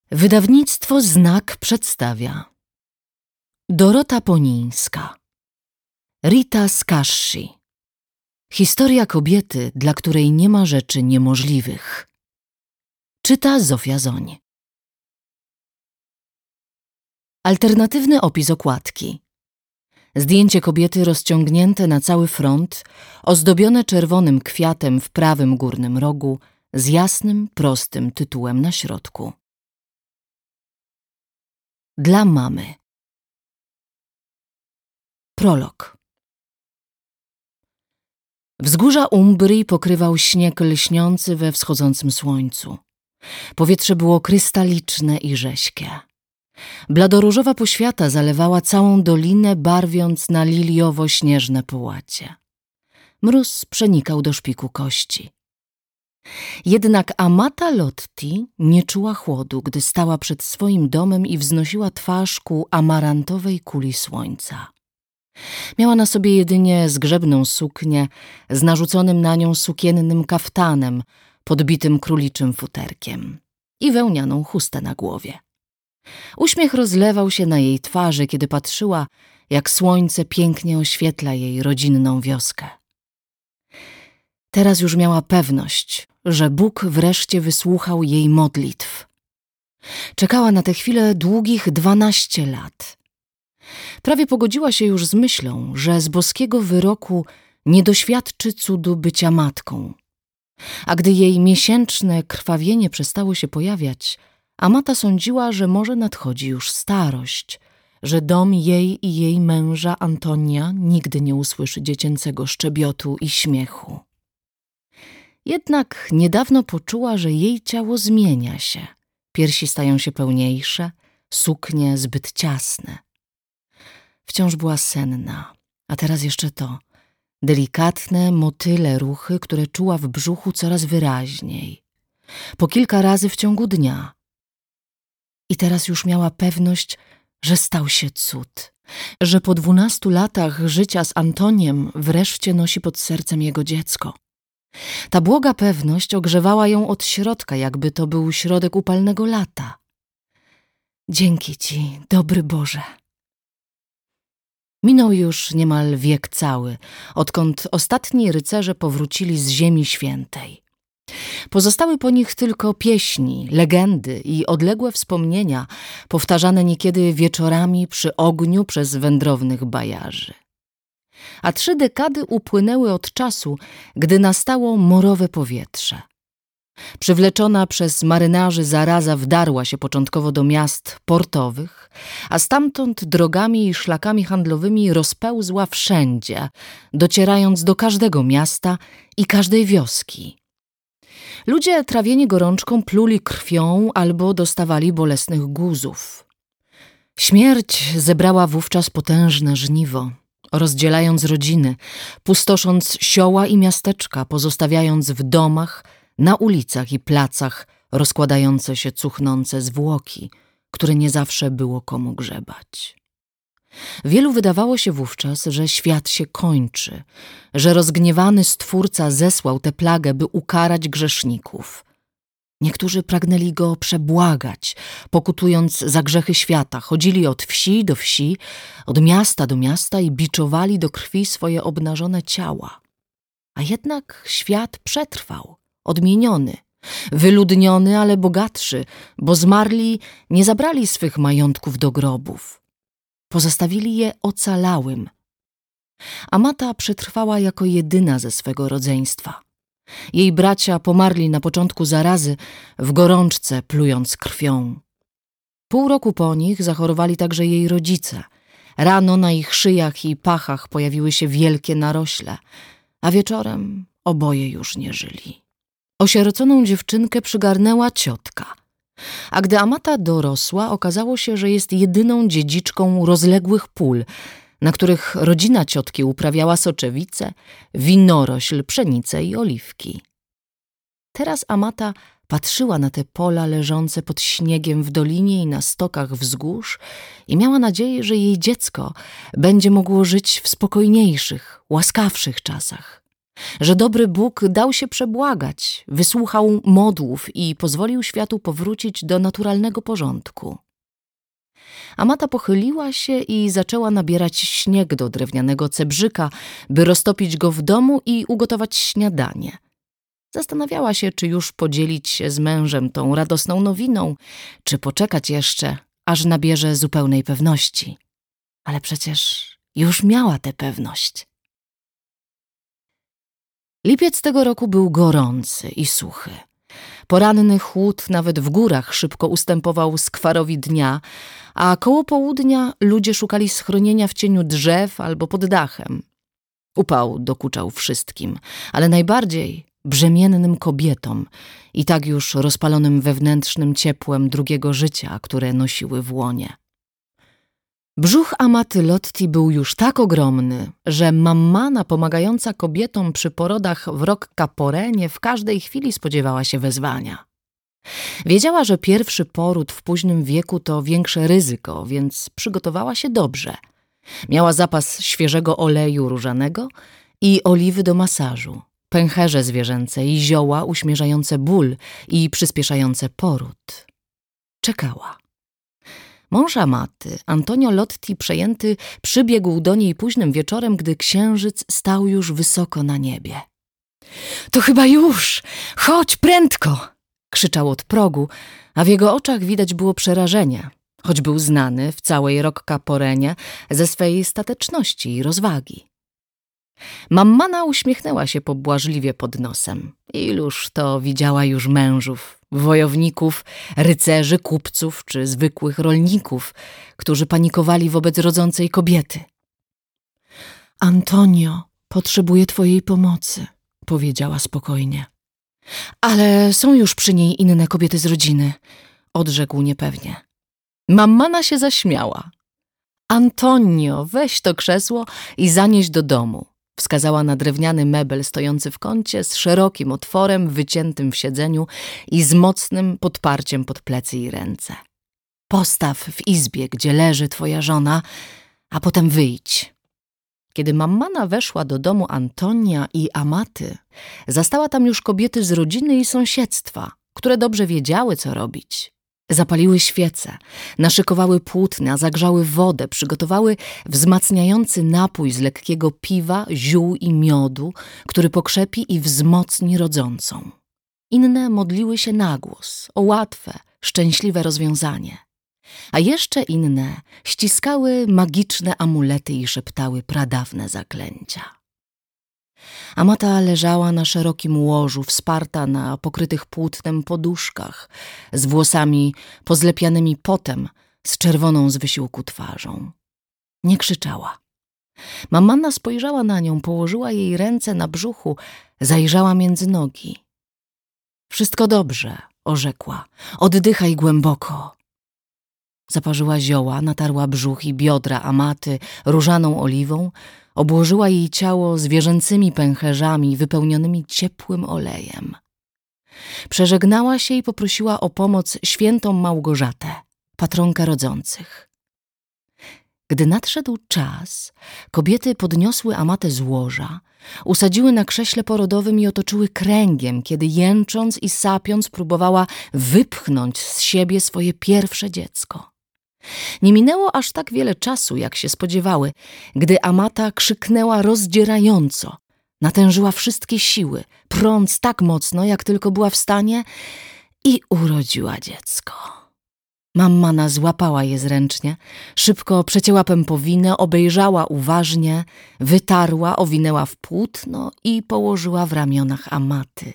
Wydawnictwo Znak przedstawia Dorota Ponińska, Rita z Kaszsi. Historia kobiety, dla której nie ma rzeczy niemożliwych. Czyta Zofia Zoń. Alternatywny opis okładki. Zdjęcie kobiety rozciągnięte na cały front, ozdobione czerwonym kwiatem w prawym górnym rogu, z jasnym, prostym tytułem na środku. Dla mamy. Prolog. Wzgórza Umbrii pokrywał śnieg lśniący we wschodzącym słońcu. Powietrze było krystaliczne i rześkie. Bladoróżowa poświata zalewała całą dolinę, barwiąc na liliowo-śnieżne połacie. Mróz przenikał do szpiku kości. Jednak Amata Lotti nie czuła chłodu, gdy stała przed swoim domem i wznosiła twarz ku amarantowej kuli słońca. Miała na sobie jedynie zgrzebną suknię z narzuconym na nią sukiennym kaftanem podbitym króliczym futerkiem i wełnianą chustę na głowie. Uśmiech rozlewał się na jej twarzy, kiedy patrzyła, jak słońce pięknie oświetla jej rodzinną wioskę. Teraz już miała pewność, że Bóg wreszcie wysłuchał jej modlitw. Czekała na tę chwilę długich 12 lat. Prawie pogodziła się już z myślą, że z boskiego wyroku nie doświadczy cudu bycia matką. A gdy jej miesięczne krwawienie przestało się pojawiać, Amata sądziła, że może nadchodzi już starość, że dom jej i jej męża Antonia nigdy nie usłyszy dziecięcego szczebiotu i śmiechu. Jednak niedawno poczuła, że jej ciało zmienia się. Piersi stają się pełniejsze, suknie zbyt ciasne. Wciąż była senna, a teraz jeszcze to. Delikatne, motyle ruchy, które czuła w brzuchu coraz wyraźniej. Po kilka razy w ciągu dnia. I teraz już miała pewność, że stał się cud. Że po 12 latach życia z Antoniem wreszcie nosi pod sercem jego dziecko. Ta błoga pewność ogrzewała ją od środka, jakby to był środek upalnego lata. Dzięki Ci, dobry Boże. Minął już niemal wiek cały, odkąd ostatni rycerze powrócili z Ziemi Świętej. Pozostały po nich tylko pieśni, legendy i odległe wspomnienia, powtarzane niekiedy wieczorami przy ogniu przez wędrownych bajarzy. A 3 dekady upłynęły od czasu, gdy nastało morowe powietrze. Przywleczona przez marynarzy zaraza wdarła się początkowo do miast portowych, a stamtąd drogami i szlakami handlowymi rozpełzła wszędzie, docierając do każdego miasta i każdej wioski. Ludzie trawieni gorączką pluli krwią albo dostawali bolesnych guzów. Śmierć zebrała wówczas potężne żniwo, rozdzielając rodziny, pustosząc sioła i miasteczka, pozostawiając w domach, na ulicach i placach rozkładające się cuchnące zwłoki, które nie zawsze było komu grzebać. Wielu wydawało się wówczas, że świat się kończy, że rozgniewany Stwórca zesłał tę plagę, by ukarać grzeszników. Niektórzy pragnęli go przebłagać, pokutując za grzechy świata, chodzili od wsi do wsi, od miasta do miasta i biczowali do krwi swoje obnażone ciała. A jednak świat przetrwał, odmieniony, wyludniony, ale bogatszy, bo zmarli nie zabrali swych majątków do grobów. Pozostawili je ocalałym. Amata przetrwała jako jedyna ze swego rodzeństwa. Jej bracia pomarli na początku zarazy, w gorączce plując krwią. Pół roku po nich zachorowali także jej rodzice. Rano na ich szyjach i pachach pojawiły się wielkie narośle, a wieczorem oboje już nie żyli. Osieroconą dziewczynkę przygarnęła ciotka. A gdy Amata dorosła, okazało się, że jest jedyną dziedziczką rozległych pól, na których rodzina ciotki uprawiała soczewice, winorośl, pszenicę i oliwki. Teraz Amata patrzyła na te pola leżące pod śniegiem w dolinie i na stokach wzgórz i miała nadzieję, że jej dziecko będzie mogło żyć w spokojniejszych, łaskawszych czasach. że dobry Bóg dał się przebłagać, wysłuchał modłów i pozwolił światu powrócić do naturalnego porządku. Amata pochyliła się i zaczęła nabierać śnieg do drewnianego cebrzyka, by roztopić go w domu i ugotować śniadanie. Zastanawiała się, czy już podzielić się z mężem tą radosną nowiną, czy poczekać jeszcze, aż nabierze zupełnej pewności. Ale przecież już miała tę pewność. Lipiec tego roku był gorący i suchy. Poranny chłód nawet w górach szybko ustępował skwarowi dnia, a koło południa ludzie szukali schronienia w cieniu drzew albo pod dachem. Upał dokuczał wszystkim, ale najbardziej brzemiennym kobietom i tak już rozpalonym wewnętrznym ciepłem drugiego życia, które nosiły w łonie. Brzuch Amaty Lotti był już tak ogromny, że mammana pomagająca kobietom przy porodach w Roccaporenie w każdej chwili spodziewała się wezwania. Wiedziała, że pierwszy poród w późnym wieku to większe ryzyko, więc przygotowała się dobrze. Miała zapas świeżego oleju różanego i oliwy do masażu, pęcherze zwierzęce i zioła uśmierzające ból i przyspieszające poród. Czekała. Mąż Amaty, Antonio Lotti przejęty, przybiegł do niej późnym wieczorem, gdy księżyc stał już wysoko na niebie. — To chyba już! Chodź prędko! — krzyczał od progu, a w jego oczach widać było przerażenie, choć był znany w całej Roccaporenie ze swej stateczności i rozwagi. Mammana uśmiechnęła się pobłażliwie pod nosem. Iluż to widziała już mężów, wojowników, rycerzy, kupców czy zwykłych rolników, którzy panikowali wobec rodzącej kobiety. — Antonio potrzebuje twojej pomocy — powiedziała spokojnie. — Ale są już przy niej inne kobiety z rodziny — odrzekł niepewnie. Mammana się zaśmiała. — Antonio, weź to krzesło i zanieś do domu. Wskazała na drewniany mebel stojący w kącie z szerokim otworem wyciętym w siedzeniu i z mocnym podparciem pod plecy i ręce. Postaw w izbie, gdzie leży twoja żona, a potem wyjdź. Kiedy mammana weszła do domu Antonia i Amaty, zastała tam już kobiety z rodziny i sąsiedztwa, które dobrze wiedziały, co robić. Zapaliły świece, naszykowały płótna, zagrzały wodę, przygotowały wzmacniający napój z lekkiego piwa, ziół i miodu, który pokrzepi i wzmocni rodzącą. Inne modliły się na głos o łatwe, szczęśliwe rozwiązanie. A jeszcze inne ściskały magiczne amulety i szeptały pradawne zaklęcia. Amata leżała na szerokim łożu, wsparta na pokrytych płótnem poduszkach, z włosami pozlepianymi potem, z czerwoną z wysiłku twarzą. Nie krzyczała. Mammana spojrzała na nią, położyła jej ręce na brzuchu, zajrzała między nogi. — Wszystko dobrze — orzekła. — Oddychaj głęboko. Zaparzyła zioła, natarła brzuch i biodra Amaty różaną oliwą, obłożyła jej ciało zwierzęcymi pęcherzami wypełnionymi ciepłym olejem. Przeżegnała się i poprosiła o pomoc świętą Małgorzatę, patronkę rodzących. Gdy nadszedł czas, kobiety podniosły Amatę z łoża, usadziły na krześle porodowym i otoczyły kręgiem, kiedy jęcząc i sapiąc próbowała wypchnąć z siebie swoje pierwsze dziecko. Nie minęło aż tak wiele czasu, jak się spodziewały, gdy Amata krzyknęła rozdzierająco, natężyła wszystkie siły, prąc tak mocno, jak tylko była w stanie i urodziła dziecko. Mammana złapała je zręcznie, szybko przecięła pępowinę, obejrzała uważnie, wytarła, owinęła w płótno i położyła w ramionach Amaty.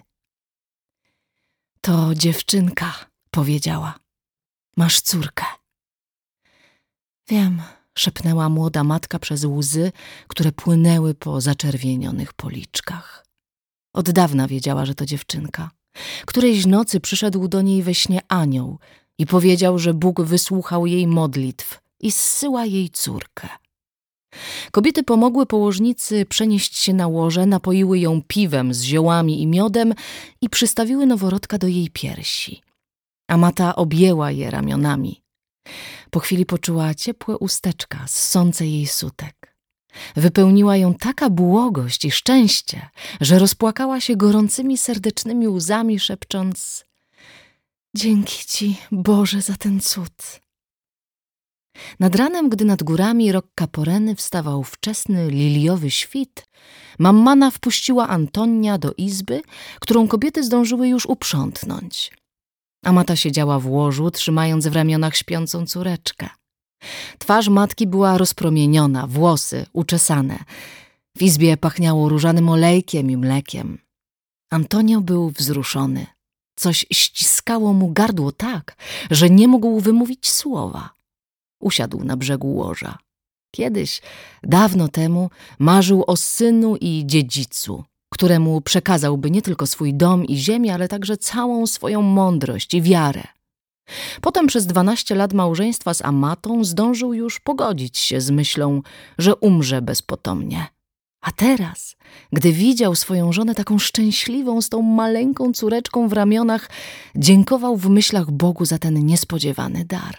— To dziewczynka — powiedziała. — Masz córkę. — Wiem — szepnęła młoda matka przez łzy, które płynęły po zaczerwienionych policzkach. Od dawna wiedziała, że to dziewczynka. Którejś nocy przyszedł do niej we śnie anioł i powiedział, że Bóg wysłuchał jej modlitw i zsyła jej córkę. Kobiety pomogły położnicy przenieść się na łoże, napoiły ją piwem z ziołami i miodem i przystawiły noworodka do jej piersi. Amata objęła je ramionami. Po chwili poczuła ciepłe usteczka ssące jej sutek. Wypełniła ją taka błogość i szczęście, że rozpłakała się gorącymi, serdecznymi łzami, szepcząc: „Dzięki Ci, Boże, za ten cud”. Nad ranem, gdy nad górami Roccaporeny wstawał wczesny, liliowy świt, mammana wpuściła Antonia do izby, którą kobiety zdążyły już uprzątnąć. Amata siedziała w łożu, trzymając w ramionach śpiącą córeczkę. Twarz matki była rozpromieniona, włosy uczesane. W izbie pachniało różanym olejkiem i mlekiem. Antonio był wzruszony. Coś ściskało mu gardło tak, że nie mógł wymówić słowa. Usiadł na brzegu łoża. Kiedyś, dawno temu, marzył o synu i dziedzicu, któremu przekazałby nie tylko swój dom i ziemię, ale także całą swoją mądrość i wiarę. Potem przez 12 lat małżeństwa z Amatą zdążył już pogodzić się z myślą, że umrze bezpotomnie. A teraz, gdy widział swoją żonę taką szczęśliwą, z tą maleńką córeczką w ramionach, dziękował w myślach Bogu za ten niespodziewany dar.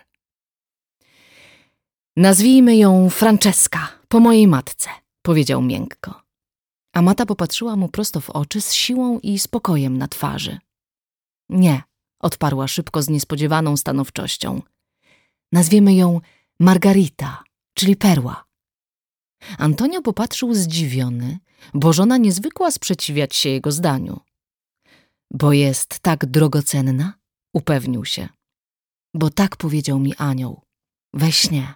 „Nazwijmy ją Franceska, po mojej matce”, powiedział miękko. Amata popatrzyła mu prosto w oczy z siłą i spokojem na twarzy. „Nie”, odparła szybko z niespodziewaną stanowczością. „Nazwiemy ją Margarita, czyli perła”. Antonio popatrzył zdziwiony, bo żona nie zwykła sprzeciwiać się jego zdaniu. „Bo jest tak drogocenna”, upewnił się. „Bo tak powiedział mi anioł, we śnie”.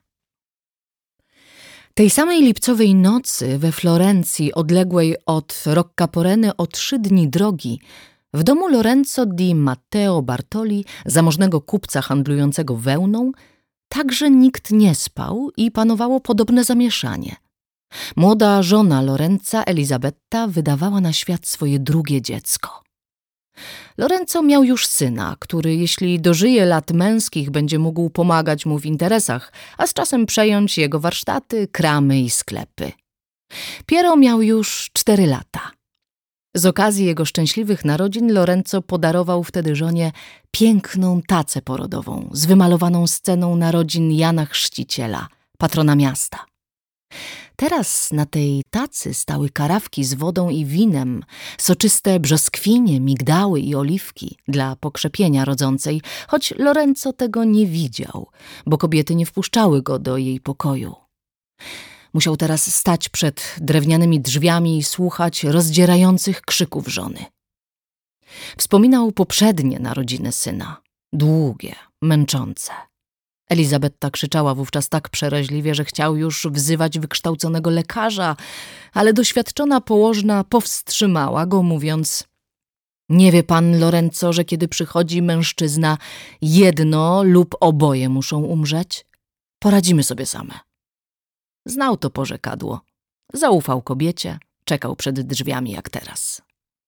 Tej samej lipcowej nocy we Florencji, odległej od Roccaporeny o 3 dni drogi, w domu Lorenzo di Matteo Bartoli, zamożnego kupca handlującego wełną, także nikt nie spał i panowało podobne zamieszanie. Młoda żona Lorenza, Elisabetta, wydawała na świat swoje drugie dziecko. Lorenzo miał już syna, który, jeśli dożyje lat męskich, będzie mógł pomagać mu w interesach, a z czasem przejąć jego warsztaty, kramy i sklepy. Piero miał już 4 lata. Z okazji jego szczęśliwych narodzin Lorenzo podarował wtedy żonie piękną tacę porodową z wymalowaną sceną narodzin Jana Chrzciciela, patrona miasta. Teraz na tej tacy stały karawki z wodą i winem, soczyste brzoskwinie, migdały i oliwki dla pokrzepienia rodzącej, choć Lorenzo tego nie widział, bo kobiety nie wpuszczały go do jej pokoju. Musiał teraz stać przed drewnianymi drzwiami i słuchać rozdzierających krzyków żony. Wspominał poprzednie narodziny syna, długie, męczące. Elisabetta krzyczała wówczas tak przeraźliwie, że chciał już wzywać wykształconego lekarza, ale doświadczona położna powstrzymała go, mówiąc: „Nie wie pan, Lorenzo, że kiedy przychodzi mężczyzna, jedno lub oboje muszą umrzeć? Poradzimy sobie same”. Znał to porzekadło. Zaufał kobiecie, czekał przed drzwiami jak teraz.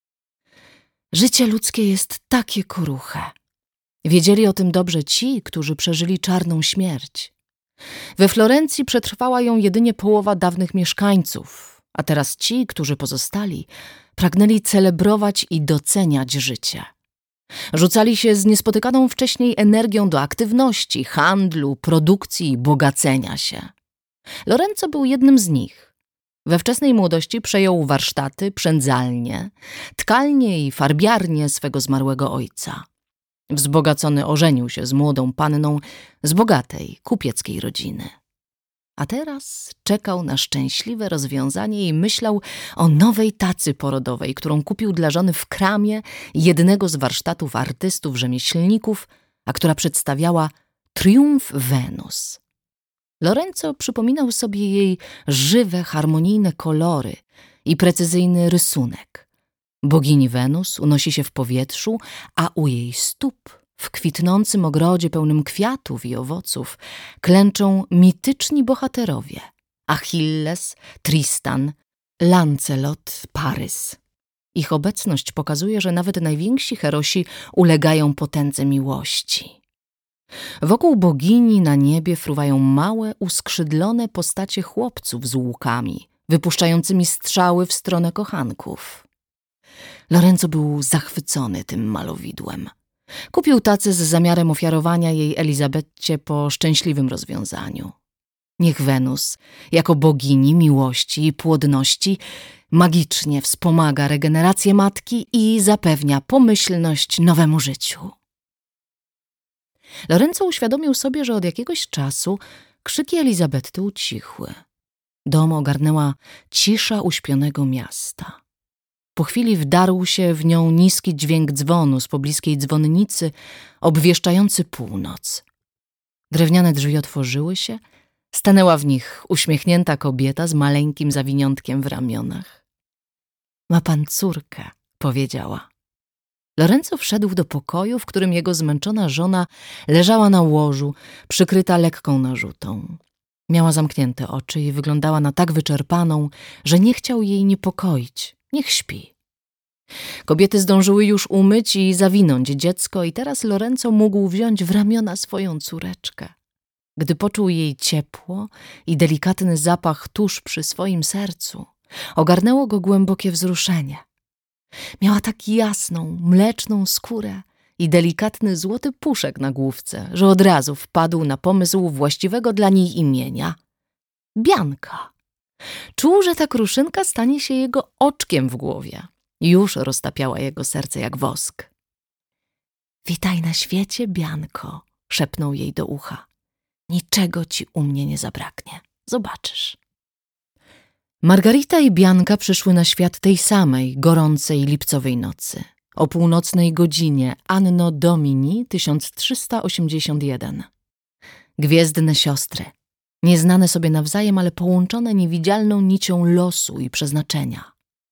Życie ludzkie jest takie kruche. Wiedzieli o tym dobrze ci, którzy przeżyli czarną śmierć. We Florencji przetrwała ją jedynie połowa dawnych mieszkańców, a teraz ci, którzy pozostali, pragnęli celebrować i doceniać życie. Rzucali się z niespotykaną wcześniej energią do aktywności, handlu, produkcji i bogacenia się. Lorenzo był jednym z nich. We wczesnej młodości przejął warsztaty, przędzalnie, tkalnie i farbiarnię swego zmarłego ojca. Wzbogacony ożenił się z młodą panną z bogatej, kupieckiej rodziny. A teraz czekał na szczęśliwe rozwiązanie i myślał o nowej tacy porodowej, którą kupił dla żony w kramie jednego z warsztatów artystów, rzemieślników, a która przedstawiała triumf Wenus. Lorenzo przypominał sobie jej żywe, harmonijne kolory i precyzyjny rysunek. Bogini Wenus unosi się w powietrzu, a u jej stóp, w kwitnącym ogrodzie pełnym kwiatów i owoców, klęczą mityczni bohaterowie: Achilles, Tristan, Lancelot, Parys. Ich obecność pokazuje, że nawet najwięksi herosi ulegają potędze miłości. Wokół bogini na niebie fruwają małe, uskrzydlone postacie chłopców z łukami, wypuszczającymi strzały w stronę kochanków. Lorenzo był zachwycony tym malowidłem. Kupił tacę z zamiarem ofiarowania jej Elisabetcie po szczęśliwym rozwiązaniu. Niech Wenus, jako bogini miłości i płodności, magicznie wspomaga regenerację matki i zapewnia pomyślność nowemu życiu. Lorenzo uświadomił sobie, że od jakiegoś czasu krzyki Elizabety ucichły. Dom ogarnęła cisza uśpionego miasta. Po chwili wdarł się w nią niski dźwięk dzwonu z pobliskiej dzwonnicy, obwieszczający północ. Drewniane drzwi otworzyły się, stanęła w nich uśmiechnięta kobieta z maleńkim zawiniątkiem w ramionach. Ma pan córkę, powiedziała. Lorenzo wszedł do pokoju, w którym jego zmęczona żona leżała na łożu, przykryta lekką narzutą. Miała zamknięte oczy i wyglądała na tak wyczerpaną, że nie chciał jej niepokoić. Niech śpi. Kobiety zdążyły już umyć i zawinąć dziecko i teraz Lorenzo mógł wziąć w ramiona swoją córeczkę. Gdy poczuł jej ciepło i delikatny zapach tuż przy swoim sercu, ogarnęło go głębokie wzruszenie. Miała tak jasną, mleczną skórę i delikatny złoty puszek na główce, że od razu wpadł na pomysł właściwego dla niej imienia – Bianka. Czuł, że ta kruszynka stanie się jego oczkiem w głowie. Już roztapiała jego serce jak wosk. Witaj na świecie, Bianko, szepnął jej do ucha. Niczego ci u mnie nie zabraknie. Zobaczysz. Margarita i Bianka przyszły na świat tej samej, gorącej lipcowej nocy. O północnej godzinie Anno Domini 1381. Gwiezdne siostry. Nieznane sobie nawzajem, ale połączone niewidzialną nicią losu i przeznaczenia.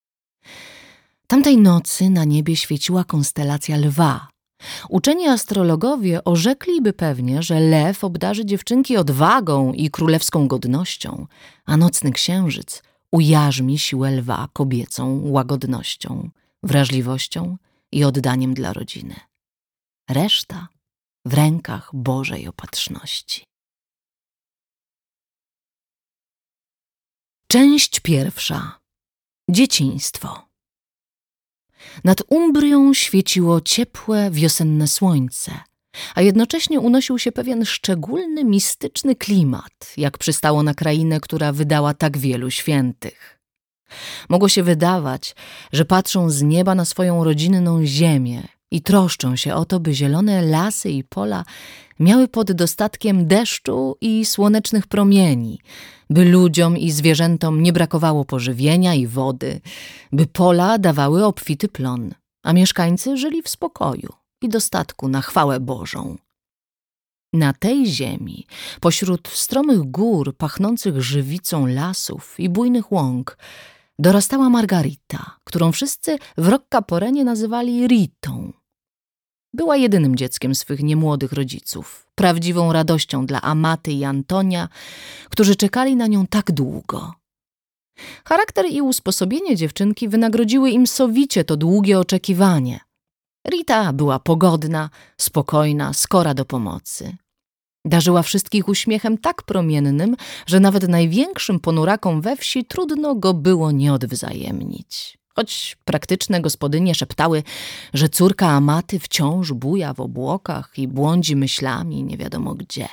Tamtej nocy na niebie świeciła konstelacja Lwa. Uczeni astrologowie orzekliby pewnie, że lew obdarzy dziewczynki odwagą i królewską godnością, a nocny księżyc ujarzmi siłę lwa kobiecą łagodnością, wrażliwością i oddaniem dla rodziny. Reszta w rękach Bożej opatrzności. Część pierwsza. Dzieciństwo. Nad Umbrią świeciło ciepłe, wiosenne słońce, a jednocześnie unosił się pewien szczególny, mistyczny klimat, jak przystało na krainę, która wydała tak wielu świętych. Mogło się wydawać, że patrzą z nieba na swoją rodzinną ziemię i troszczą się o to, by zielone lasy i pola miały pod dostatkiem deszczu i słonecznych promieni, by ludziom i zwierzętom nie brakowało pożywienia i wody, by pola dawały obfity plon, a mieszkańcy żyli w spokoju i dostatku na chwałę Bożą. Na tej ziemi, pośród stromych gór pachnących żywicą lasów i bujnych łąk, dorastała Margarita, którą wszyscy w Roccaporenie nazywali Ritą. Była jedynym dzieckiem swych niemłodych rodziców, prawdziwą radością dla Amaty i Antonia, którzy czekali na nią tak długo. Charakter i usposobienie dziewczynki wynagrodziły im sowicie to długie oczekiwanie. Rita była pogodna, spokojna, skora do pomocy. Darzyła wszystkich uśmiechem tak promiennym, że nawet największym ponurakom we wsi trudno go było nie odwzajemnić. Choć praktyczne gospodynie szeptały, że córka Amaty wciąż buja w obłokach i błądzi myślami nie wiadomo gdzie.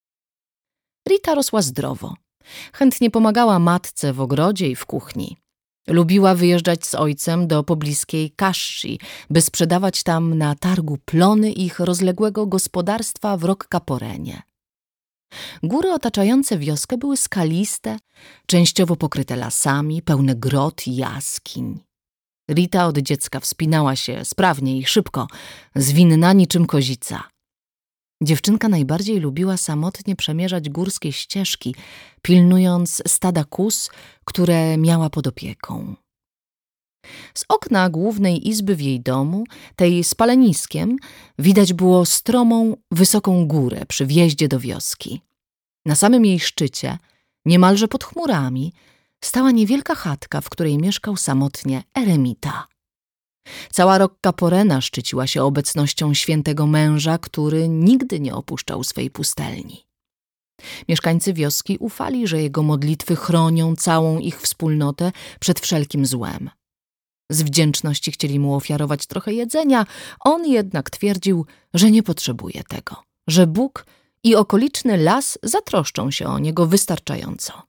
Rita rosła zdrowo. Chętnie pomagała matce w ogrodzie i w kuchni. Lubiła wyjeżdżać z ojcem do pobliskiej Casci, by sprzedawać tam na targu plony ich rozległego gospodarstwa w Roccaporenie. Góry otaczające wioskę były skaliste, częściowo pokryte lasami, pełne grot i jaskiń. Rita od dziecka wspinała się sprawnie i szybko, zwinna niczym kozica. Dziewczynka najbardziej lubiła samotnie przemierzać górskie ścieżki, pilnując stada kóz, które miała pod opieką. Z okna głównej izby w jej domu, tej z paleniskiem, widać było stromą, wysoką górę przy wjeździe do wioski. Na samym jej szczycie, niemalże pod chmurami, stała niewielka chatka, w której mieszkał samotnie eremita. Cała Roccaporena szczyciła się obecnością świętego męża, który nigdy nie opuszczał swej pustelni. Mieszkańcy wioski ufali, że jego modlitwy chronią całą ich wspólnotę przed wszelkim złem. Z wdzięczności chcieli mu ofiarować trochę jedzenia, on jednak twierdził, że nie potrzebuje tego, że Bóg i okoliczny las zatroszczą się o niego wystarczająco.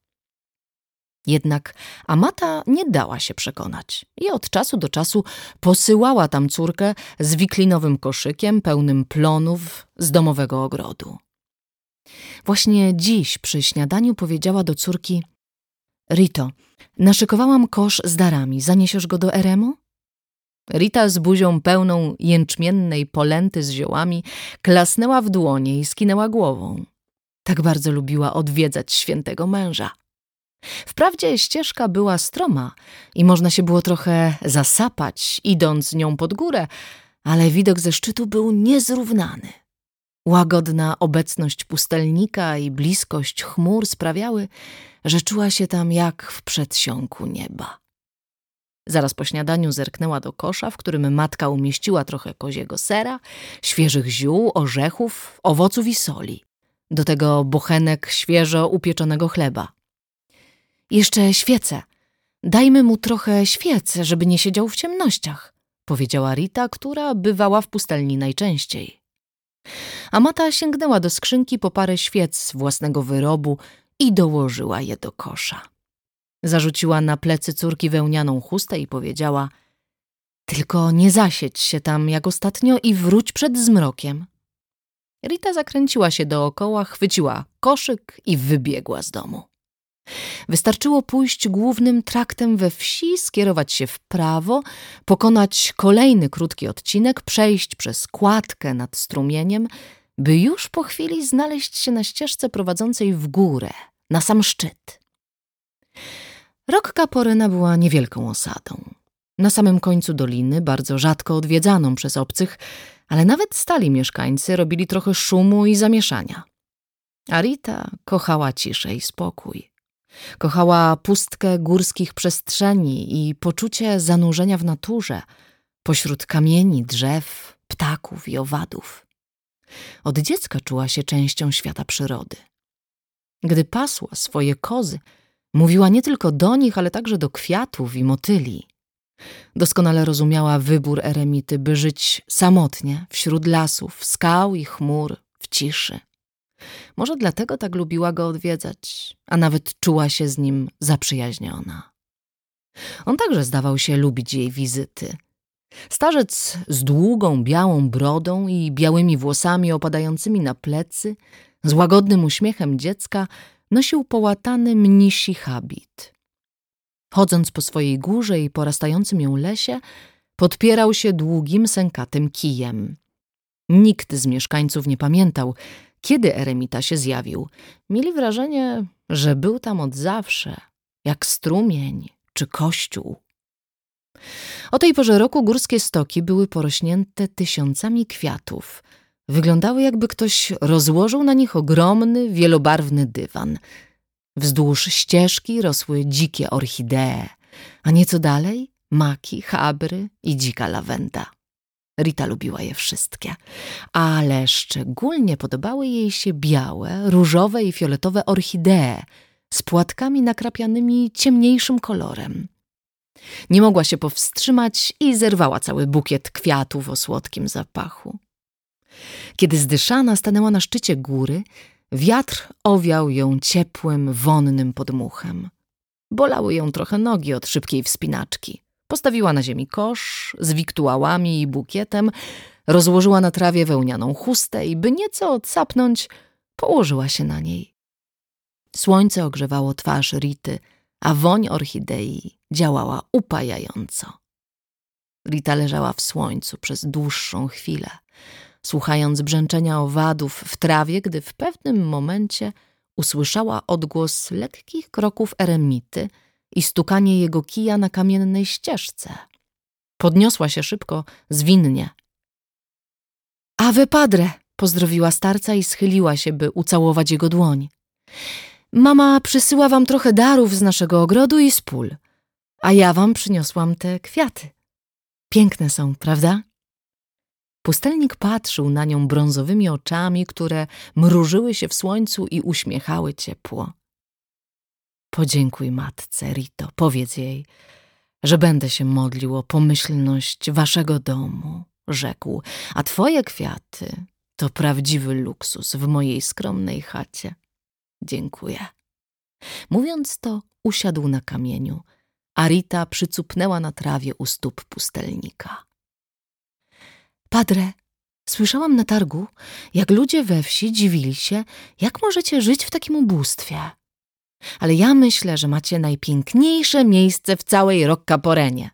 Jednak Amata nie dała się przekonać i od czasu do czasu posyłała tam córkę z wiklinowym koszykiem pełnym plonów z domowego ogrodu. Właśnie dziś przy śniadaniu powiedziała do córki: Rito, naszykowałam kosz z darami, zaniesiesz go do Eremu? Rita z buzią pełną jęczmiennej polęty z ziołami klasnęła w dłonie i skinęła głową. Tak bardzo lubiła odwiedzać świętego męża. Wprawdzie ścieżka była stroma i można się było trochę zasapać, idąc nią pod górę, ale widok ze szczytu był niezrównany. Łagodna obecność pustelnika i bliskość chmur sprawiały, że czuła się tam jak w przedsionku nieba. Zaraz po śniadaniu zerknęła do kosza, w którym matka umieściła trochę koziego sera, świeżych ziół, orzechów, owoców i soli. Do tego bochenek świeżo upieczonego chleba. Jeszcze świece. Dajmy mu trochę świec, żeby nie siedział w ciemnościach, powiedziała Rita, która bywała w pustelni najczęściej. Amata sięgnęła do skrzynki po parę świec własnego wyrobu i dołożyła je do kosza. Zarzuciła na plecy córki wełnianą chustę i powiedziała: tylko nie zasiedź się tam jak ostatnio i wróć przed zmrokiem. Rita zakręciła się dookoła, chwyciła koszyk i wybiegła z domu. Wystarczyło pójść głównym traktem we wsi, skierować się w prawo, pokonać kolejny krótki odcinek, przejść przez kładkę nad strumieniem, by już po chwili znaleźć się na ścieżce prowadzącej w górę, na sam szczyt. Rocca Porena była niewielką osadą. Na samym końcu doliny, bardzo rzadko odwiedzaną przez obcych, ale nawet stali mieszkańcy robili trochę szumu i zamieszania. A Rita kochała ciszę i spokój. Kochała pustkę górskich przestrzeni i poczucie zanurzenia w naturze, pośród kamieni, drzew, ptaków i owadów. Od dziecka czuła się częścią świata przyrody. Gdy pasła swoje kozy, mówiła nie tylko do nich, ale także do kwiatów i motyli. Doskonale rozumiała wybór eremity, by żyć samotnie wśród lasów, skał i chmur, w ciszy. Może dlatego tak lubiła go odwiedzać, a nawet czuła się z nim zaprzyjaźniona. On także zdawał się lubić jej wizyty. Starzec z długą, białą brodą i białymi włosami opadającymi na plecy, z łagodnym uśmiechem dziecka, nosił połatany mnisi habit. Chodząc po swojej górze i porastającym ją lesie, podpierał się długim, sękatym kijem. Nikt z mieszkańców nie pamiętał, kiedy eremita się zjawił. Mieli wrażenie, że był tam od zawsze, jak strumień czy kościół. O tej porze roku górskie stoki były porośnięte tysiącami kwiatów. Wyglądały, jakby ktoś rozłożył na nich ogromny, wielobarwny dywan. Wzdłuż ścieżki rosły dzikie orchidee, a nieco dalej maki, chabry i dzika lawenda. Rita lubiła je wszystkie, ale szczególnie podobały jej się białe, różowe i fioletowe orchidee z płatkami nakrapianymi ciemniejszym kolorem. Nie mogła się powstrzymać i zerwała cały bukiet kwiatów o słodkim zapachu. Kiedy zdyszana stanęła na szczycie góry, wiatr owiał ją ciepłym, wonnym podmuchem. Bolały ją trochę nogi od szybkiej wspinaczki. Postawiła na ziemi kosz z wiktuałami i bukietem, rozłożyła na trawie wełnianą chustę i by nieco odsapnąć, położyła się na niej. Słońce ogrzewało twarz Rity, a woń orchidei działała upajająco. Rita leżała w słońcu przez dłuższą chwilę, słuchając brzęczenia owadów w trawie, gdy w pewnym momencie usłyszała odgłos lekkich kroków eremity i stukanie jego kija na kamiennej ścieżce. Podniosła się szybko, zwinnie. Ave Padre! Pozdrowiła starca i schyliła się, by ucałować jego dłoń. Mama przysyła wam trochę darów z naszego ogrodu i z pól, a ja wam przyniosłam te kwiaty. Piękne są, prawda? Pustelnik patrzył na nią brązowymi oczami, które mrużyły się w słońcu i uśmiechały ciepło. Podziękuj matce, Rito, powiedz jej, że będę się modlił o pomyślność waszego domu, rzekł, a twoje kwiaty To prawdziwy luksus w mojej skromnej chacie. Dziękuję. Mówiąc to, usiadł na kamieniu, a Rita przycupnęła na trawie u stóp pustelnika. Padre, słyszałam na targu, jak ludzie we wsi dziwili się, jak możecie żyć w takim ubóstwie. Ale ja myślę, że macie najpiękniejsze miejsce w całej Roccaporenie.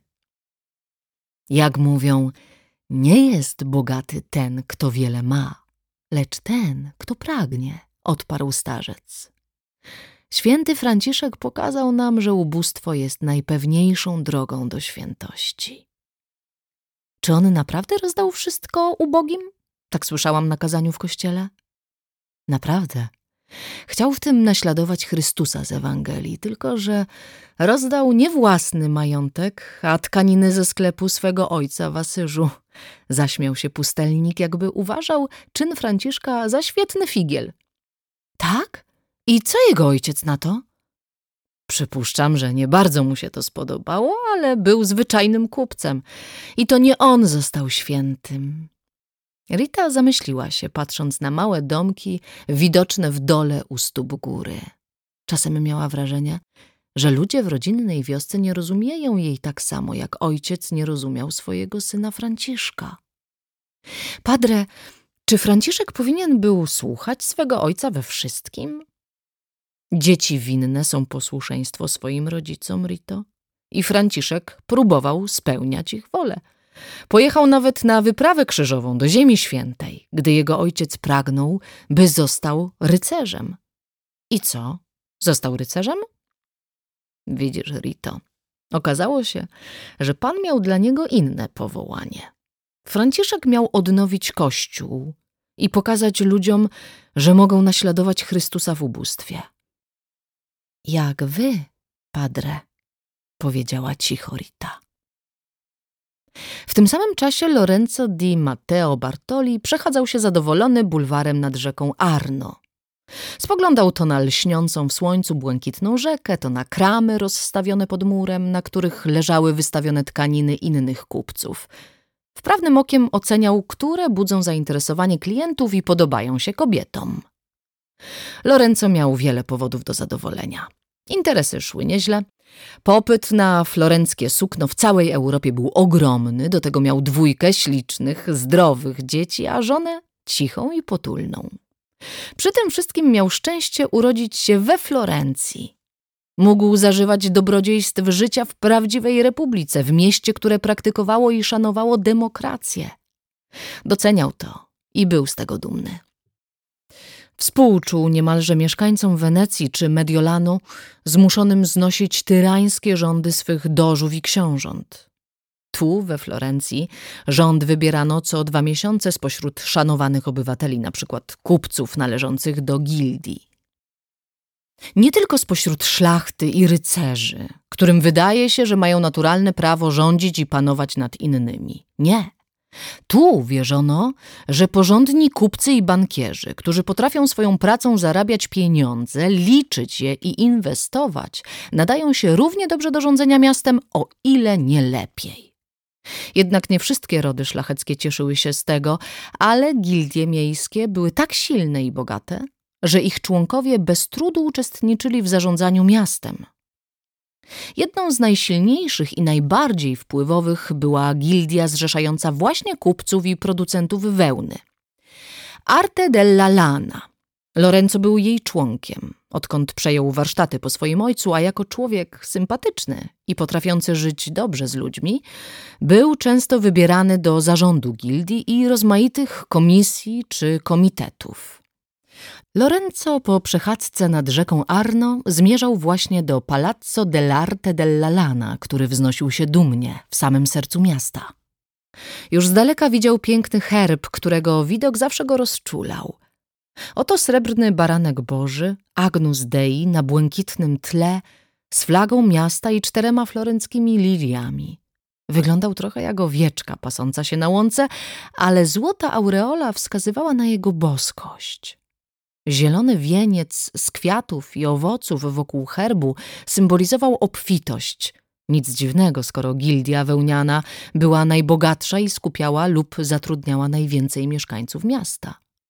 Jak mówią, nie jest bogaty ten, kto wiele ma, lecz ten, kto pragnie, odparł starzec. Święty Franciszek pokazał nam, że ubóstwo jest najpewniejszą drogą do świętości. Czy on naprawdę rozdał wszystko ubogim? Tak słyszałam na kazaniu w kościele. Naprawdę. Chciał w tym naśladować Chrystusa z Ewangelii, tylko że rozdał nie własny majątek, a tkaniny ze sklepu swego ojca w Asyżu. Zaśmiał się pustelnik, jakby uważał czyn Franciszka za świetny figiel. Tak? I co jego ojciec na to? Przypuszczam, że nie bardzo mu się to spodobało, ale był zwyczajnym kupcem. I to nie on został świętym. Rita zamyśliła się, patrząc na małe domki widoczne w dole u stóp góry. Czasem miała wrażenie, że ludzie w rodzinnej wiosce nie rozumieją jej tak samo, jak ojciec nie rozumiał swojego syna Franciszka. Padre, czy Franciszek powinien był słuchać swego ojca we wszystkim? Dzieci winne są posłuszeństwo swoim rodzicom, Rito. I Franciszek próbował spełniać ich wolę. Pojechał nawet na wyprawę krzyżową do Ziemi Świętej, gdy jego ojciec pragnął, by został rycerzem. I co? Został rycerzem? Widzisz, Rito, okazało się, że Pan miał dla niego inne powołanie. Franciszek miał odnowić Kościół i pokazać ludziom, że mogą naśladować Chrystusa w ubóstwie. Jak wy, Padre, powiedziała cicho Rita. W tym samym czasie Lorenzo di Matteo Bartoli przechadzał się zadowolony bulwarem nad rzeką Arno. Spoglądał to na lśniącą w słońcu błękitną rzekę, to na kramy rozstawione pod murem, na których leżały wystawione tkaniny innych kupców. Wprawnym okiem oceniał, które budzą zainteresowanie klientów i podobają się kobietom. Lorenzo miał wiele powodów do zadowolenia. Interesy szły nieźle. Popyt na florenckie sukno w całej Europie był ogromny, do tego miał 2 ślicznych, zdrowych dzieci, a żonę cichą i potulną. Przy tym wszystkim miał szczęście urodzić się we Florencji. Mógł zażywać dobrodziejstw życia w prawdziwej republice, w mieście, które praktykowało i szanowało demokrację. Doceniał to i był z tego dumny. Współczuł niemalże mieszkańcom Wenecji czy Mediolanu, zmuszonym znosić tyrańskie rządy swych dożów i książąt. Tu, we Florencji, rząd wybierano co 2 miesiące spośród szanowanych obywateli, na przykład kupców należących do gildii. Nie tylko spośród szlachty i rycerzy, którym wydaje się, że mają naturalne prawo rządzić i panować nad innymi. Nie. Tu wierzono, że porządni kupcy i bankierzy, którzy potrafią swoją pracą zarabiać pieniądze, liczyć je i inwestować, nadają się równie dobrze do rządzenia miastem, o ile nie lepiej. Jednak nie wszystkie rody szlacheckie cieszyły się z tego, ale gildie miejskie były tak silne i bogate, że ich członkowie bez trudu uczestniczyli w zarządzaniu miastem. Jedną z najsilniejszych i najbardziej wpływowych była gildia zrzeszająca właśnie kupców i producentów wełny. Arte della Lana. Lorenzo był jej członkiem, odkąd przejął warsztaty po swoim ojcu, a jako człowiek sympatyczny i potrafiący żyć dobrze z ludźmi, był często wybierany do zarządu gildii i rozmaitych komisji czy komitetów. Lorenzo po przechadzce nad rzeką Arno zmierzał właśnie do Palazzo dell'Arte della Lana, który wznosił się dumnie w samym sercu miasta. Już z daleka widział piękny herb, którego widok zawsze go rozczulał. Oto srebrny baranek Boży, Agnus Dei na błękitnym tle, z flagą miasta i 4 florenckimi liliami. Wyglądał trochę jak owieczka pasąca się na łące, ale złota aureola wskazywała na jego boskość. Zielony wieniec z kwiatów i owoców wokół herbu symbolizował obfitość. Nic dziwnego, skoro gildia wełniana była najbogatsza i skupiała lub zatrudniała najwięcej mieszkańców miasta.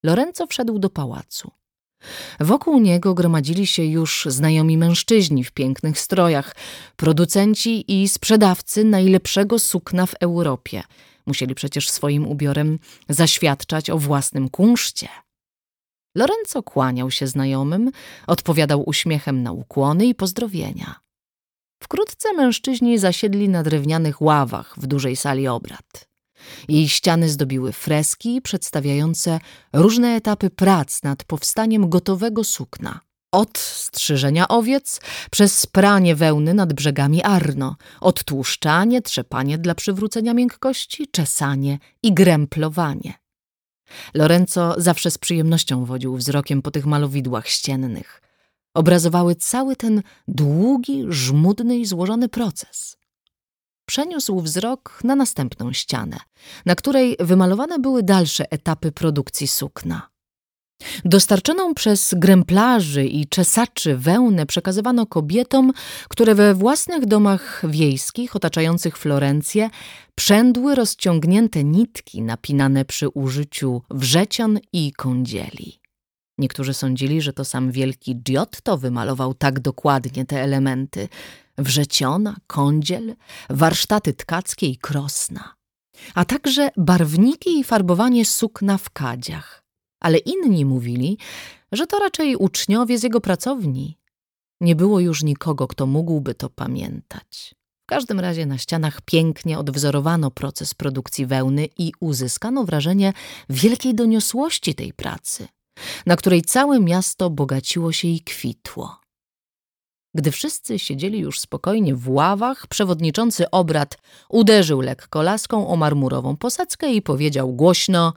Lorenzo wszedł do pałacu. Wokół niego gromadzili się już znajomi mężczyźni w pięknych strojach, producenci i sprzedawcy najlepszego sukna w Europie. Musieli przecież swoim ubiorem zaświadczać o własnym kunszcie. Lorenzo kłaniał się znajomym, odpowiadał uśmiechem na ukłony i pozdrowienia. Wkrótce mężczyźni zasiedli na drewnianych ławach w dużej sali obrad. Jej ściany zdobiły freski przedstawiające różne etapy prac nad powstaniem gotowego sukna. Od strzyżenia owiec, przez pranie wełny nad brzegami Arno, odtłuszczanie, trzepanie dla przywrócenia miękkości, czesanie i gremplowanie. Lorenzo zawsze z przyjemnością wodził wzrokiem po tych malowidłach ściennych. Obrazowały cały ten długi, żmudny i złożony proces. Przeniósł wzrok na następną ścianę, na której wymalowane były dalsze etapy produkcji sukna. Dostarczoną przez gremplarzy i czesaczy wełnę przekazywano kobietom, które we własnych domach wiejskich otaczających Florencję przędły rozciągnięte nitki napinane przy użyciu wrzecian i kądzieli. Niektórzy sądzili, że to sam wielki Giotto wymalował tak dokładnie te elementy: wrzeciona, kądziel, warsztaty tkackie i krosna, a także barwniki i farbowanie sukna w kadziach. Ale inni mówili, że to raczej uczniowie z jego pracowni. Nie było już nikogo, kto mógłby to pamiętać. W każdym razie na ścianach pięknie odwzorowano proces produkcji wełny i uzyskano wrażenie wielkiej doniosłości tej pracy, na której całe miasto bogaciło się i kwitło. Gdy wszyscy siedzieli już spokojnie w ławach, przewodniczący obrad uderzył lekko laską o marmurową posadzkę i powiedział głośno: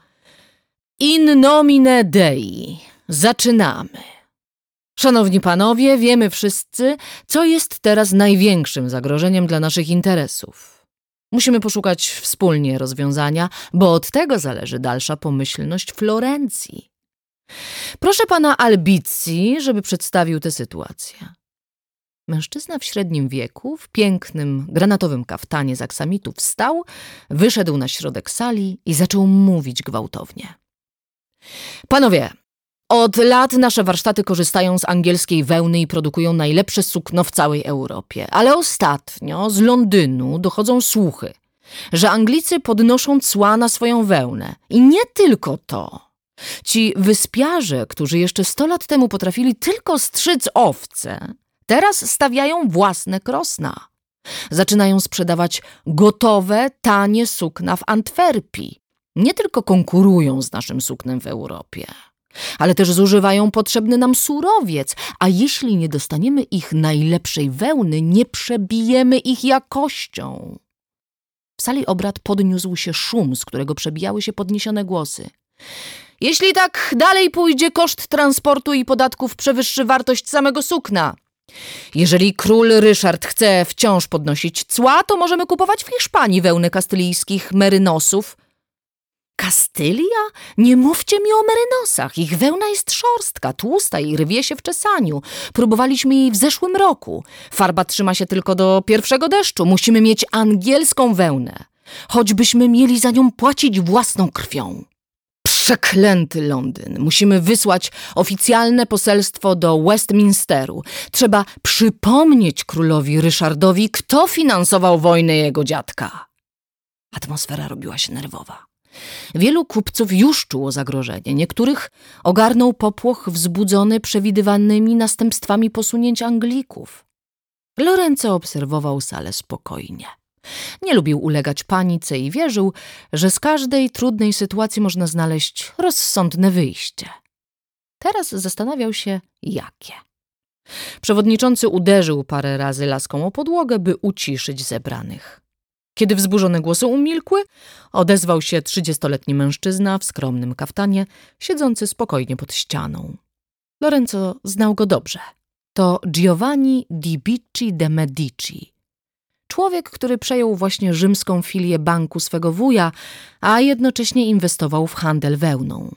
In nomine Dei. Zaczynamy. Szanowni panowie, wiemy wszyscy, co jest teraz największym zagrożeniem dla naszych interesów. Musimy poszukać wspólnie rozwiązania, bo od tego zależy dalsza pomyślność Florencji. Proszę pana Albizzi, żeby przedstawił tę sytuację. Mężczyzna w średnim wieku, w pięknym, granatowym kaftanie z aksamitu wstał, wyszedł na środek sali i zaczął mówić gwałtownie. Panowie, od lat nasze warsztaty korzystają z angielskiej wełny i produkują najlepsze sukno w całej Europie. Ale ostatnio z Londynu dochodzą słuchy, że Anglicy podnoszą cła na swoją wełnę. I nie tylko to. Ci wyspiarze, którzy jeszcze 100 lat temu potrafili tylko strzyc owce, teraz stawiają własne krosna. Zaczynają sprzedawać gotowe, tanie sukna w Antwerpii. Nie tylko konkurują z naszym suknem w Europie, ale też zużywają potrzebny nam surowiec, a jeśli nie dostaniemy ich najlepszej wełny, nie przebijemy ich jakością. W sali obrad podniósł się szum, z którego przebijały się podniesione głosy. Jeśli tak dalej pójdzie, koszt transportu i podatków przewyższy wartość samego sukna. Jeżeli król Ryszard chce wciąż podnosić cła, to możemy kupować w Hiszpanii wełnę kastylijskich merynosów. Kastylia? Nie mówcie mi o merynosach. Ich wełna jest szorstka, tłusta i rwie się w czesaniu. Próbowaliśmy jej w zeszłym roku. Farba trzyma się tylko do pierwszego deszczu. Musimy mieć angielską wełnę. Choćbyśmy mieli za nią płacić własną krwią. Przeklęty Londyn. Musimy wysłać oficjalne poselstwo do Westminsteru. Trzeba przypomnieć królowi Ryszardowi, kto finansował wojnę jego dziadka. Atmosfera robiła się nerwowa. Wielu kupców już czuło zagrożenie. Niektórych ogarnął popłoch wzbudzony przewidywanymi następstwami posunięć Anglików. Lorenzo obserwował salę spokojnie. Nie lubił ulegać panice i wierzył, że z każdej trudnej sytuacji można znaleźć rozsądne wyjście. Teraz zastanawiał się, jakie. Przewodniczący uderzył parę razy laską o podłogę, by uciszyć zebranych. Kiedy wzburzone głosy umilkły, odezwał się 30-letni mężczyzna w skromnym kaftanie, siedzący spokojnie pod ścianą. Lorenzo znał go dobrze. To Giovanni di Bicci de' Medici. Człowiek, który przejął właśnie rzymską filię banku swego wuja, a jednocześnie inwestował w handel wełną.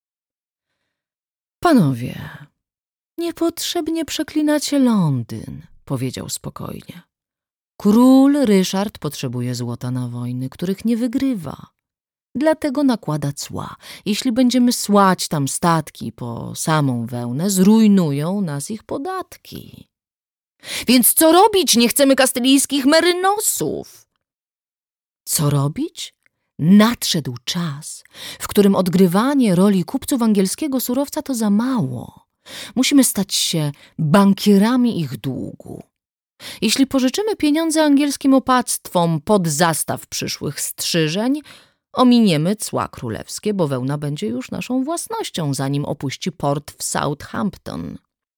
Panowie, niepotrzebnie przeklinacie Londyn, powiedział spokojnie. Król Ryszard potrzebuje złota na wojny, których nie wygrywa. dlatego nakłada cła. Jeśli będziemy słać tam statki po samą wełnę, zrujnują nas ich podatki. Więc co robić? Nie chcemy kastylijskich merynosów. Co robić? Nadszedł czas, w którym odgrywanie roli kupców angielskiego surowca to za mało. Musimy stać się bankierami ich długu. Jeśli pożyczymy pieniądze angielskim opactwom pod zastaw przyszłych strzyżeń, ominiemy cła królewskie, bo wełna będzie już naszą własnością, zanim opuści port w Southampton.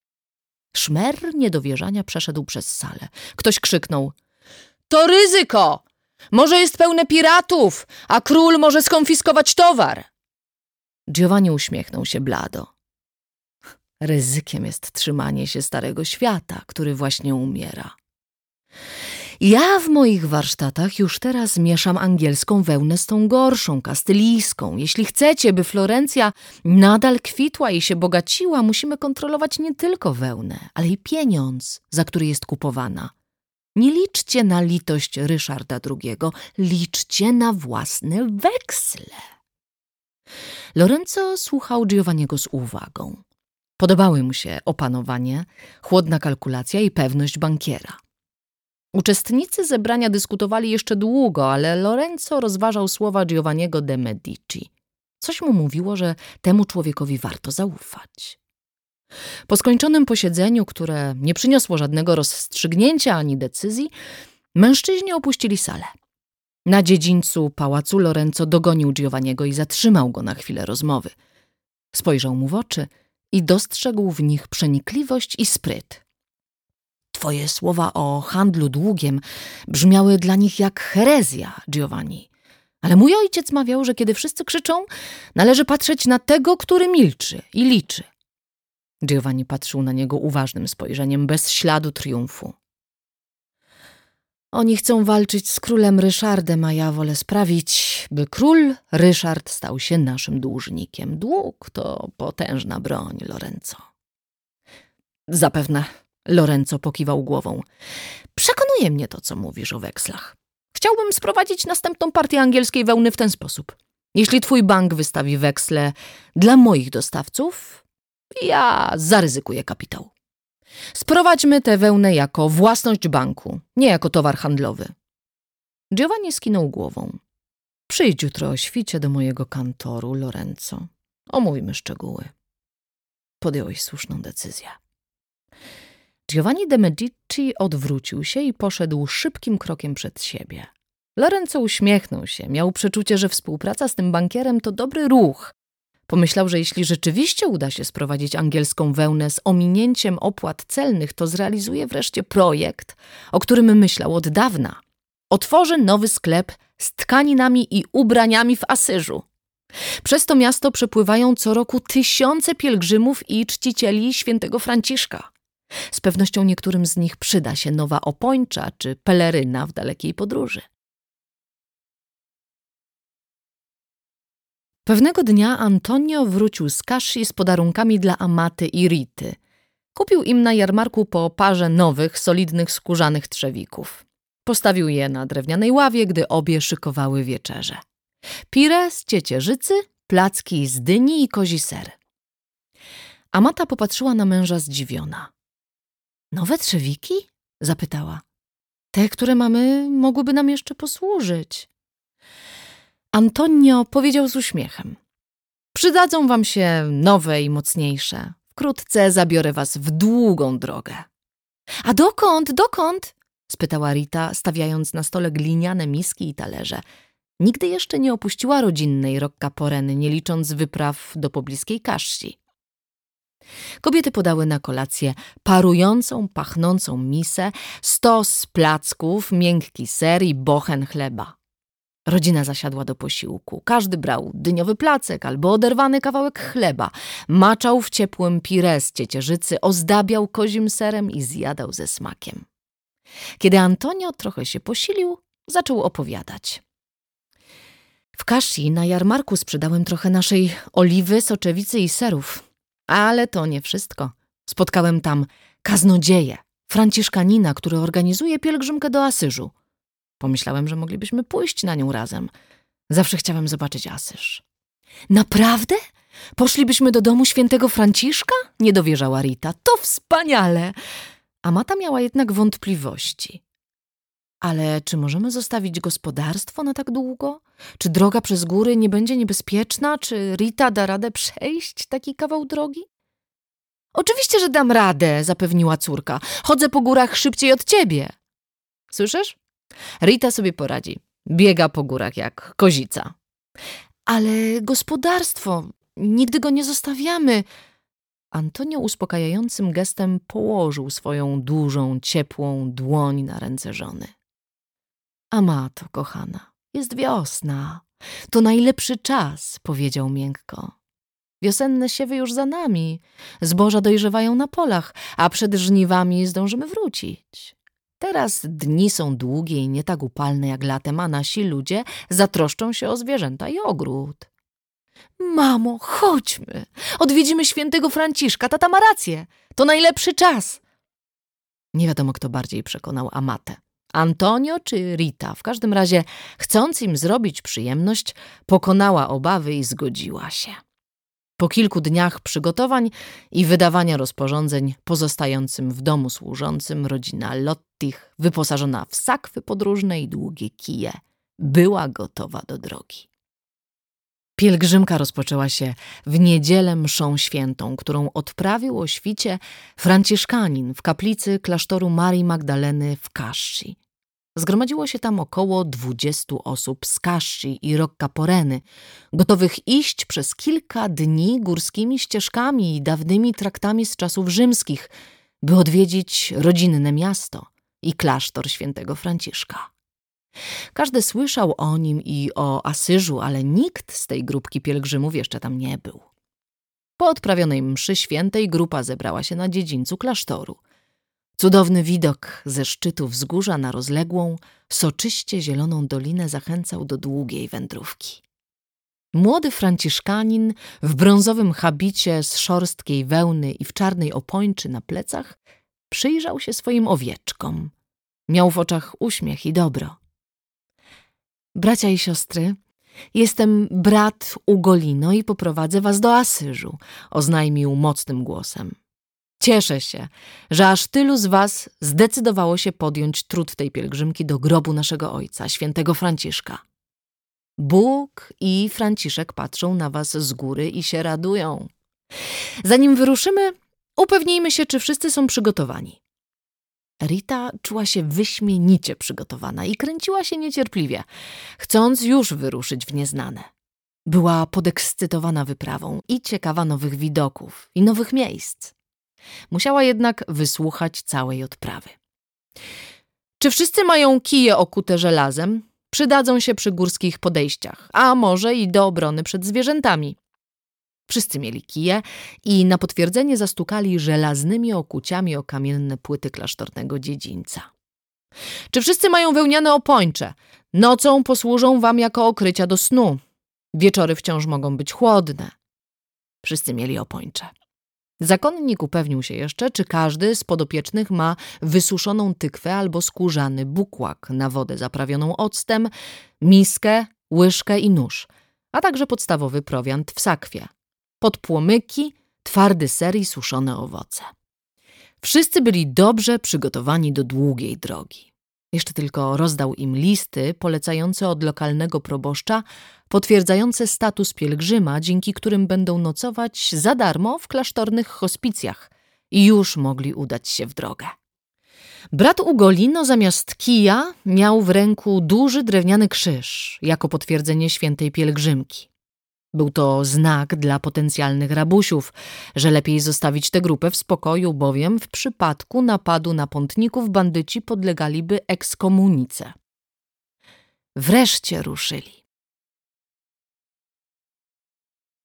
Szmer niedowierzania przeszedł przez salę. Ktoś krzyknął: to ryzyko! Morze jest pełne piratów, a król może skonfiskować towar. Giovanni uśmiechnął się blado. Ryzykiem jest trzymanie się Starego Świata, który właśnie umiera. Ja w moich warsztatach już teraz mieszam angielską wełnę z tą gorszą, kastylijską. Jeśli chcecie, by Florencja nadal kwitła i się bogaciła, musimy kontrolować nie tylko wełnę, ale i pieniądz, za który jest kupowana. Nie liczcie na litość Ryszarda II, liczcie na własne weksle. Lorenzo słuchał Giovanniego z uwagą. Podobały mu się opanowanie, chłodna kalkulacja i pewność bankiera. Uczestnicy zebrania dyskutowali jeszcze długo, ale Lorenzo rozważał słowa Giovanniego de Medici. Coś mu mówiło, że temu człowiekowi warto zaufać. Po skończonym posiedzeniu, które nie przyniosło żadnego rozstrzygnięcia ani decyzji, mężczyźni opuścili salę. Na dziedzińcu pałacu Lorenzo dogonił Giovanniego i zatrzymał go na chwilę rozmowy. Spojrzał mu w oczy i dostrzegł w nich przenikliwość i spryt. Twoje słowa o handlu długiem brzmiały dla nich jak herezja, Giovanni. Ale mój ojciec mawiał, że kiedy wszyscy krzyczą, należy patrzeć na tego, który milczy i liczy. Giovanni patrzył na niego uważnym spojrzeniem, bez śladu triumfu. Oni chcą walczyć z królem Ryszardem, a ja wolę sprawić, by król Ryszard stał się naszym dłużnikiem. Dług to potężna broń, Lorenzo. Zapewne, Lorenzo pokiwał głową. Przekonuje mnie to, co mówisz o wekslach. Chciałbym sprowadzić następną partię angielskiej wełny w ten sposób. Jeśli twój bank wystawi weksle dla moich dostawców, ja zaryzykuję kapitał. Sprowadźmy tę wełnę jako własność banku, nie jako towar handlowy. Giovanni skinął głową. Przyjdź jutro o świcie do mojego kantoru, Lorenzo. Omówimy szczegóły. Podjąłeś słuszną decyzję. Giovanni de Medici odwrócił się i poszedł szybkim krokiem przed siebie. Lorenzo uśmiechnął się. Miał przeczucie, że współpraca z tym bankierem to dobry ruch. Pomyślał, że jeśli rzeczywiście uda się sprowadzić angielską wełnę z ominięciem opłat celnych, to zrealizuje wreszcie projekt, o którym myślał od dawna. Otworzy nowy sklep z tkaninami i ubraniami w Asyżu. Przez to miasto przepływają co roku tysiące pielgrzymów i czcicieli świętego Franciszka. Z pewnością niektórym z nich przyda się nowa opończa czy peleryna w dalekiej podróży. Pewnego dnia Antonio wrócił z Casci z podarunkami dla Amaty i Rity. Kupił im na jarmarku po parze nowych, solidnych skórzanych trzewików. Postawił je na drewnianej ławie, gdy obie szykowały wieczerze. Pire z ciecierzycy, placki z dyni i kozi ser. Amata popatrzyła na męża zdziwiona. Nowe trzewiki? Zapytała. Te, które mamy, mogłyby nam jeszcze posłużyć. Antonio powiedział z uśmiechem. Przydadzą wam się nowe i mocniejsze. Wkrótce zabiorę was w długą drogę. A dokąd? Spytała Rita, stawiając na stole gliniane miski i talerze. Nigdy jeszcze nie opuściła rodzinnej Roccaporeny, nie licząc wypraw do pobliskiej Casci. Kobiety podały na kolację parującą, pachnącą misę, 100 placków, miękki ser i bochen chleba. Rodzina zasiadła do posiłku. Każdy brał dyniowy placek albo oderwany kawałek chleba, maczał w ciepłym pire z ciecierzycy, ozdabiał kozim serem i zjadał ze smakiem. Kiedy Antonio trochę się posilił, zaczął opowiadać. W Casci na jarmarku sprzedałem trochę naszej oliwy, soczewicy i serów. Ale to nie wszystko. Spotkałem tam kaznodzieję, franciszkanina, który organizuje pielgrzymkę do Asyżu. Pomyślałem, że moglibyśmy pójść na nią razem. Zawsze chciałem zobaczyć Asyż. Naprawdę? Poszlibyśmy do domu świętego Franciszka? Nie dowierzała Rita. To wspaniale! Amata miała jednak wątpliwości. Ale czy możemy zostawić gospodarstwo na tak długo? Czy droga przez góry nie będzie niebezpieczna? Czy Rita da radę przejść taki kawał drogi? Oczywiście, że dam radę, zapewniła córka. Chodzę po górach szybciej od ciebie. Słyszysz? Rita sobie poradzi. Biega po górach jak kozica. Ale gospodarstwo, nigdy go nie zostawiamy. Antonio uspokajającym gestem położył swoją dużą, ciepłą dłoń na ręce żony. Amato, kochana, jest wiosna. To najlepszy czas, powiedział miękko. Wiosenne siewy już za nami. Zboża dojrzewają na polach, a przed żniwami zdążymy wrócić. Teraz dni są długie i nie tak upalne jak latem, a nasi ludzie zatroszczą się o zwierzęta i ogród. Mamo, chodźmy. Odwiedzimy świętego Franciszka. Tata ma rację. To najlepszy czas. Nie wiadomo, kto bardziej przekonał Amatę. Antonio czy Rita. W każdym razie, chcąc im zrobić przyjemność, pokonała obawy i zgodziła się. Po kilku dniach przygotowań i wydawania rozporządzeń pozostającym w domu służącym, rodzina Lottich, wyposażona w sakwy podróżne i długie kije, była gotowa do drogi. Pielgrzymka rozpoczęła się w niedzielę mszą świętą, którą odprawił o świcie franciszkanin w kaplicy klasztoru Marii Magdaleny w Casci. Zgromadziło się tam około 20 osób z Casci i Roccaporeny, gotowych iść przez kilka dni górskimi ścieżkami i dawnymi traktami z czasów rzymskich, by odwiedzić rodzinne miasto i klasztor świętego Franciszka. Każdy słyszał o nim i o Asyżu, ale nikt z tej grupki pielgrzymów jeszcze tam nie był. Po odprawionej mszy świętej grupa zebrała się na dziedzińcu klasztoru. Cudowny widok ze szczytu wzgórza na rozległą, soczyście zieloną dolinę zachęcał do długiej wędrówki. Młody franciszkanin w brązowym habicie z szorstkiej wełny i w czarnej opończy na plecach przyjrzał się swoim owieczkom. Miał w oczach uśmiech i dobro. Bracia i siostry, jestem brat Ugolino i poprowadzę was do Asyżu, oznajmił mocnym głosem. Cieszę się, że aż tylu z was zdecydowało się podjąć trud tej pielgrzymki do grobu naszego ojca, świętego Franciszka. Bóg i Franciszek patrzą na was z góry i się radują. Zanim wyruszymy, upewnijmy się, czy wszyscy są przygotowani. Rita czuła się wyśmienicie przygotowana i kręciła się niecierpliwie, chcąc już wyruszyć w nieznane. Była podekscytowana wyprawą i ciekawa nowych widoków i nowych miejsc. Musiała jednak wysłuchać całej odprawy. Czy wszyscy mają kije okute żelazem? Przydadzą się przy górskich podejściach, a może i do obrony przed zwierzętami. Wszyscy mieli kije i na potwierdzenie zastukali żelaznymi okuciami o kamienne płyty klasztornego dziedzińca. Czy wszyscy mają wełniane opończe? Nocą posłużą wam jako okrycia do snu. Wieczory wciąż mogą być chłodne. Wszyscy mieli opończe. Zakonnik upewnił się jeszcze, czy każdy z podopiecznych ma wysuszoną tykwę albo skórzany bukłak na wodę zaprawioną octem, miskę, łyżkę i nóż, a także podstawowy prowiant w sakwie. Podpłomyki, twardy ser i suszone owoce. Wszyscy byli dobrze przygotowani do długiej drogi. Jeszcze tylko rozdał im listy polecające od lokalnego proboszcza, potwierdzające status pielgrzyma, dzięki którym będą nocować za darmo w klasztornych hospicjach i już mogli udać się w drogę. Brat Ugolino zamiast kija miał w ręku duży drewniany krzyż jako potwierdzenie świętej pielgrzymki. Był to znak dla potencjalnych rabusiów, że lepiej zostawić tę grupę w spokoju, bowiem w przypadku napadu na pątników bandyci podlegaliby ekskomunice. Wreszcie ruszyli.